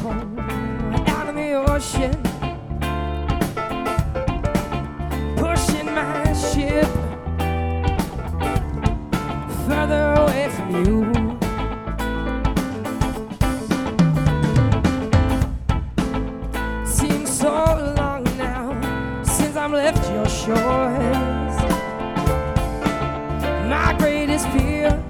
out in the ocean, pushing my ship further away from you. Seems so long now since I've left your shores. My greatest fear